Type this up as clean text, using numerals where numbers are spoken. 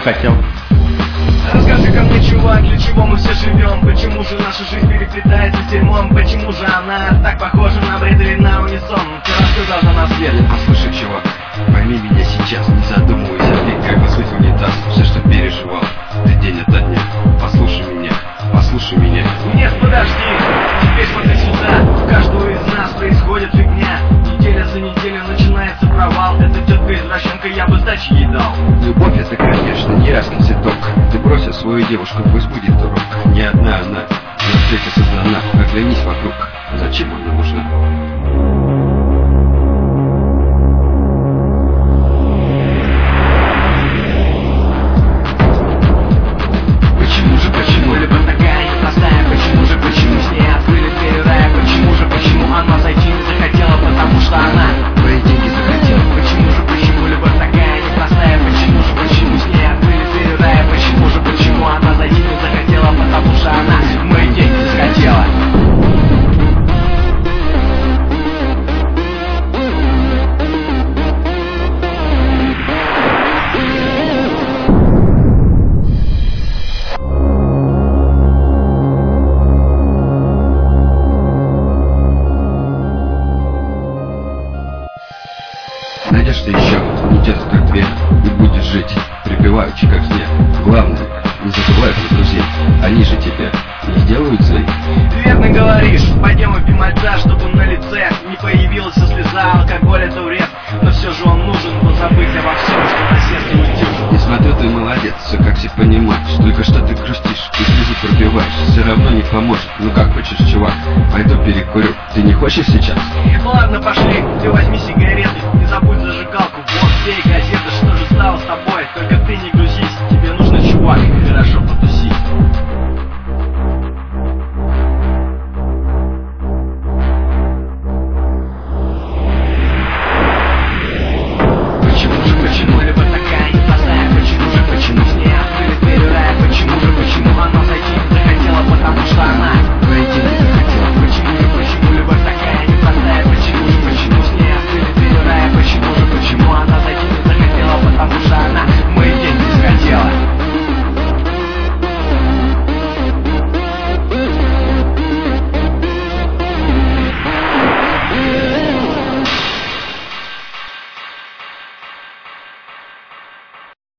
хотел. Расскажи-ка мне, чувак, для чего мы все живем? Почему же наша жизнь переплетается с дерьмом? Почему же она так похожа на бред или на унисон? Ты рассказал за нас свет. Послушай, чувак, пойми меня сейчас, не задумывайся, ты как бы смыть в унитаз все, что переживал ты день ото дня. Послушай меня. Нет, подожди, теперь смотри сюда. У каждого из нас происходит фигня. Неделя за неделей начинается провал. Эта тетка-извращенка, я бы сдачи ей дал. Любовь это, конечно, не ясный цветок. Ты бросил свою девушку, пусть будет урок. Не одна она, на свете создана. Оглянись вокруг, зачем она нужна? Найдешь ты еще не тех, как две, и будешь жить припеваючи, как снег. Главное, не забывай про друзей, они же тебя не сделают злей. Ты верно говоришь, пойдем выпьем мальца, чтобы на лице не появилась слеза. Алкоголь это вред, но все же он нужен, позабыть обо всем, что на сердце утюжит. Не смотрю, ты молодец, все как все понимаешь, только что ты грустишь и слезы пробиваешь. Все равно не поможет, ну как хочешь, чувак, пойду перекурю, ты не хочешь сейчас? Ладно, пошли, ты возьми сигареты, не забудь зажигалку. Вот тебе и газета, что же стало с тобой, только ты не грузись, тебе нужно, чувак.